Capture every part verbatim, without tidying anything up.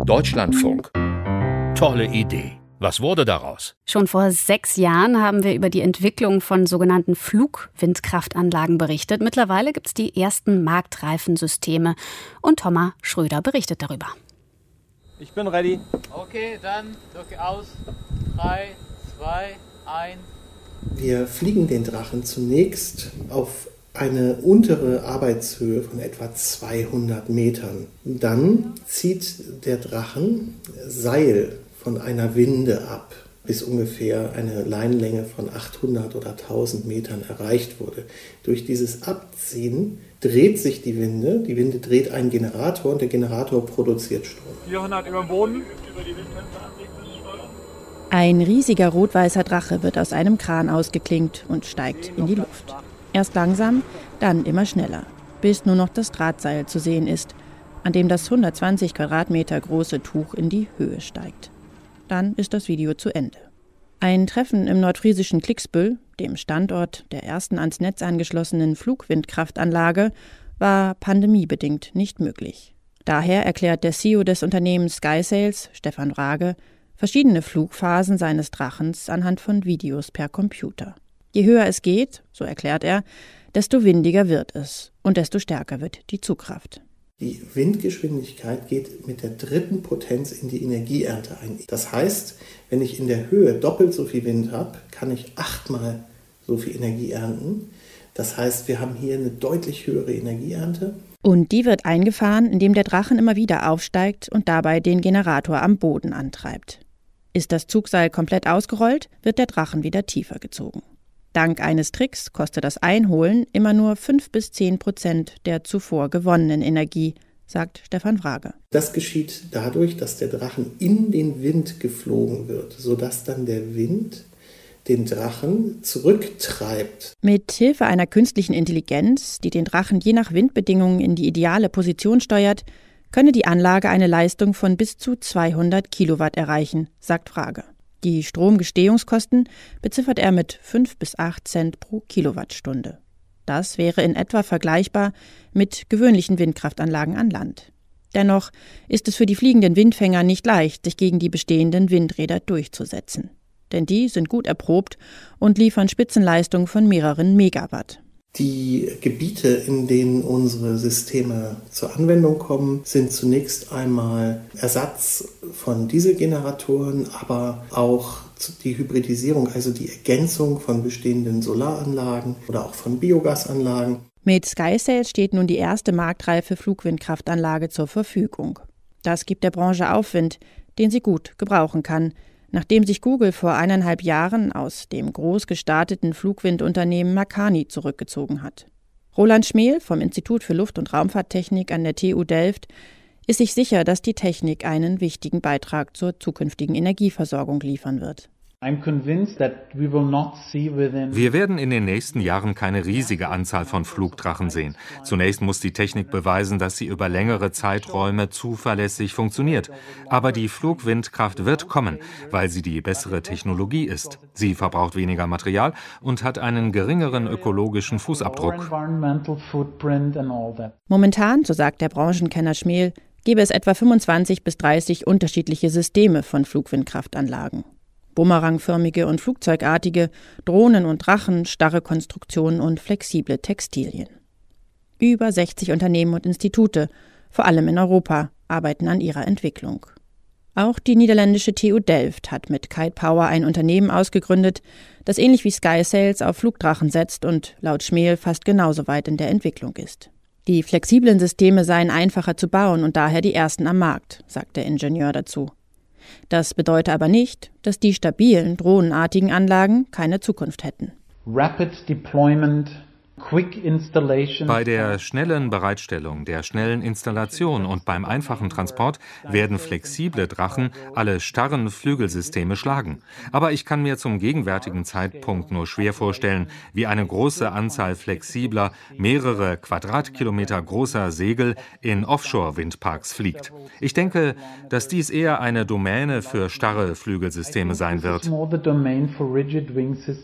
Deutschlandfunk. Tolle Idee. Was wurde daraus? Schon vor sechs Jahren haben wir über die Entwicklung von sogenannten Flugwindkraftanlagen berichtet. Mittlerweile gibt es die ersten marktreifen Systeme. Und Thomas Schröder berichtet darüber. Ich bin ready. Okay, dann drücke aus. Drei, zwei, eins. Wir fliegen den Drachen zunächst auf eine untere Arbeitshöhe von etwa zweihundert Metern. Dann zieht der Drachen Seil von einer Winde ab, bis ungefähr eine Leinenlänge von achthundert oder tausend Metern erreicht wurde. Durch dieses Abziehen dreht sich die Winde, die Winde dreht einen Generator und der Generator produziert Strom. vierhundert über dem Boden. Ein riesiger rot-weißer Drache wird aus einem Kran ausgeklinkt und steigt in die Luft. Erst langsam, dann immer schneller, bis nur noch das Drahtseil zu sehen ist, an dem das hundertzwanzig Quadratmeter große Tuch in die Höhe steigt. Dann ist das Video zu Ende. Ein Treffen im nordfriesischen Klicksbüll, dem Standort der ersten ans Netz angeschlossenen Flugwindkraftanlage, war pandemiebedingt nicht möglich. Daher erklärt der C E O des Unternehmens SkySails, Stefan Wrage, verschiedene Flugphasen seines Drachens anhand von Videos per Computer. Je höher es geht, so erklärt er, desto windiger wird es und desto stärker wird die Zugkraft. Die Windgeschwindigkeit geht mit der dritten Potenz in die Energieernte ein. Das heißt, wenn ich in der Höhe doppelt so viel Wind habe, kann ich achtmal so viel Energie ernten. Das heißt, wir haben hier eine deutlich höhere Energieernte. Und die wird eingefahren, indem der Drachen immer wieder aufsteigt und dabei den Generator am Boden antreibt. Ist das Zugseil komplett ausgerollt, wird der Drachen wieder tiefer gezogen. Dank eines Tricks kostet das Einholen immer nur fünf bis zehn Prozent der zuvor gewonnenen Energie, sagt Stefan Wrage. Das geschieht dadurch, dass der Drachen in den Wind geflogen wird, sodass dann der Wind den Drachen zurücktreibt. Mit Hilfe einer künstlichen Intelligenz, die den Drachen je nach Windbedingungen in die ideale Position steuert, könne die Anlage eine Leistung von bis zu zweihundert Kilowatt erreichen, sagt Wrage. Die Stromgestehungskosten beziffert er mit fünf bis acht Cent pro Kilowattstunde. Das wäre in etwa vergleichbar mit gewöhnlichen Windkraftanlagen an Land. Dennoch ist es für die fliegenden Windfänger nicht leicht, sich gegen die bestehenden Windräder durchzusetzen. Denn die sind gut erprobt und liefern Spitzenleistungen von mehreren Megawatt. Die Gebiete, in denen unsere Systeme zur Anwendung kommen, sind zunächst einmal Ersatz von Dieselgeneratoren, aber auch die Hybridisierung, also die Ergänzung von bestehenden Solaranlagen oder auch von Biogasanlagen. Mit SkySails steht nun die erste marktreife Flugwindkraftanlage zur Verfügung. Das gibt der Branche Aufwind, den sie gut gebrauchen kann, nachdem sich Google vor eineinhalb Jahren aus dem groß gestarteten Flugwindunternehmen Makani zurückgezogen hat. Roland Schmel vom Institut für Luft- und Raumfahrttechnik an der T U Delft ist sich sicher, dass die Technik einen wichtigen Beitrag zur zukünftigen Energieversorgung liefern wird. Wir werden in den nächsten Jahren keine riesige Anzahl von Flugdrachen sehen. Zunächst muss die Technik beweisen, dass sie über längere Zeiträume zuverlässig funktioniert. Aber die Flugwindkraft wird kommen, weil sie die bessere Technologie ist. Sie verbraucht weniger Material und hat einen geringeren ökologischen Fußabdruck. Momentan, so sagt der Branchenkenner Schmel, gäbe es etwa fünfundzwanzig bis dreißig unterschiedliche Systeme von Flugwindkraftanlagen. Bumerangförmige und flugzeugartige, Drohnen und Drachen, starre Konstruktionen und flexible Textilien. Über sechzig Unternehmen und Institute, vor allem in Europa, arbeiten an ihrer Entwicklung. Auch die niederländische T U Delft hat mit Kite Power ein Unternehmen ausgegründet, das ähnlich wie SkySails auf Flugdrachen setzt und laut Schmel fast genauso weit in der Entwicklung ist. Die flexiblen Systeme seien einfacher zu bauen und daher die ersten am Markt, sagt der Ingenieur dazu. Das bedeutet aber nicht, dass die stabilen, drohnenartigen Anlagen keine Zukunft hätten. Rapid deployment, quick installation. Bei der schnellen Bereitstellung, der schnellen Installation und beim einfachen Transport werden flexible Drachen alle starren Flügelsysteme schlagen. Aber ich kann mir zum gegenwärtigen Zeitpunkt nur schwer vorstellen, wie eine große Anzahl flexibler, mehrere Quadratkilometer großer Segel in Offshore-Windparks fliegt. Ich denke, dass dies eher eine Domäne für starre Flügelsysteme sein wird.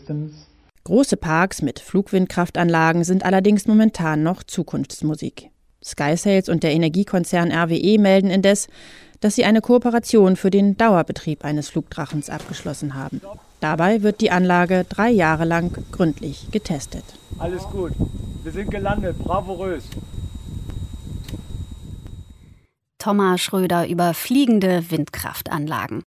Große Parks mit Flugwindkraftanlagen sind allerdings momentan noch Zukunftsmusik. SkySails und der Energiekonzern R W E melden indes, dass sie eine Kooperation für den Dauerbetrieb eines Flugdrachens abgeschlossen haben. Dabei wird die Anlage drei Jahre lang gründlich getestet. Alles gut. Wir sind gelandet. Bravourös. Thomas Schröder über fliegende Windkraftanlagen.